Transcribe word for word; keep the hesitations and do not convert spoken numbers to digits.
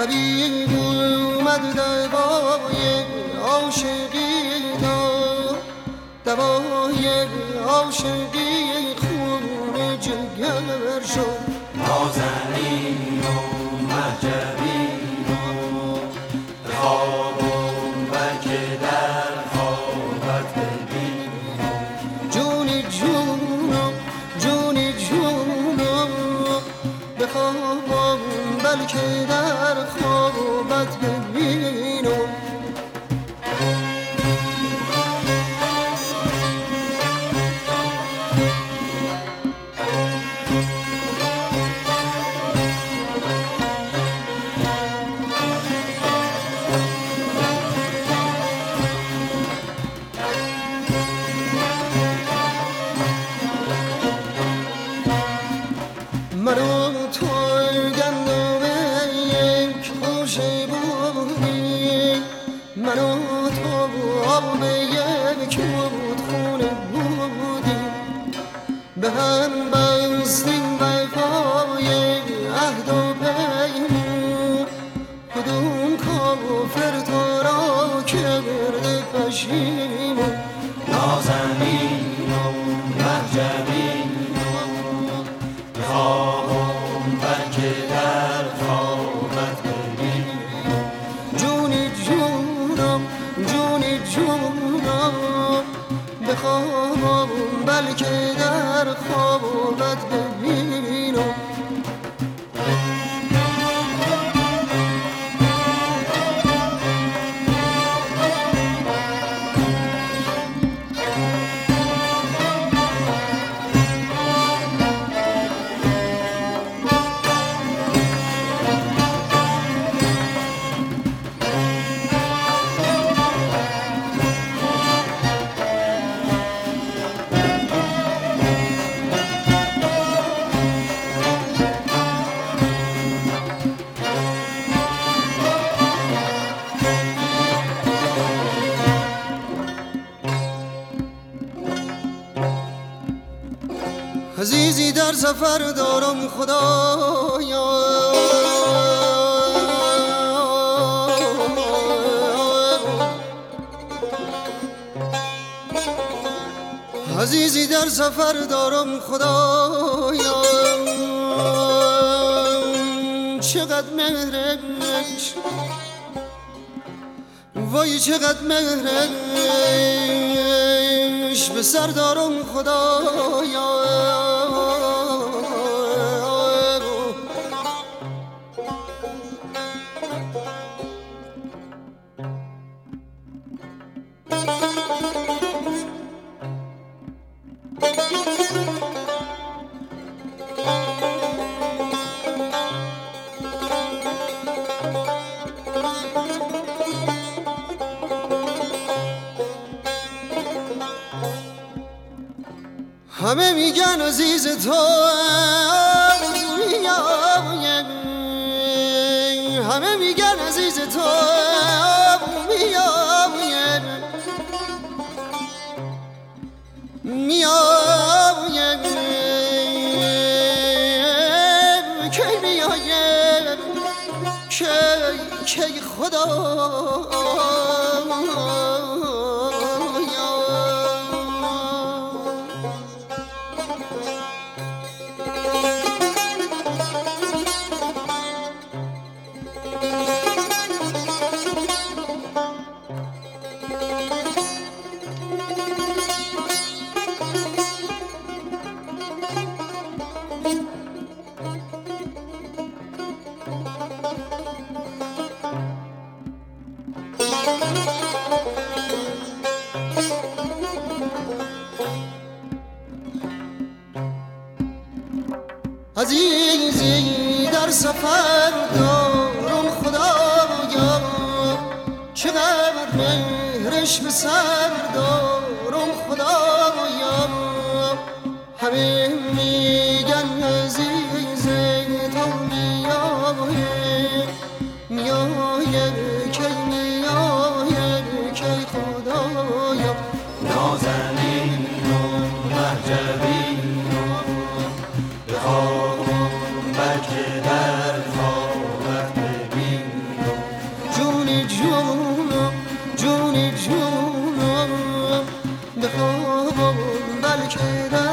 طبیب اومد دوای عاشقی داد، دوای عاشقی خون جگر شد. نازنین و مهجبین و به خوابم بلکه در خوابت ببینم. جونی جونم جونی جونم به خوابم بلکه در خوابت ببینم. منو تو گندم یک خوشه بودی، منو تو آب یک رودخونه بودی. به هم بستیم وفای عهد و پیمون، کدوم کافر تو را کرده پشیمون. نازنین و مهجبین خوابم بلکه در خوابت ببینم. جونی جونم جونی جونم به خوابم بلکه در خوابت ببینم. عزیزی در سفر دارم خدایا، عزیزی در سفر دارم خدایا. چقدر مهرش وای چقدر مهرش به سر دارم خدایا. همه میگن عزیز تو میای، همه میگن عزیز تو میای، میای کی میای کی کی خدا. عزیزی در سفر دارم خدایا، چقدر مهرش به سر دارم خدایا. همه میگن عزیز تو میای، میای کی میای کی خدایا. نازنین و مهجبین به خوابم بلکه در خوابت ببینم. جونم جونی جونم بخواب بلکه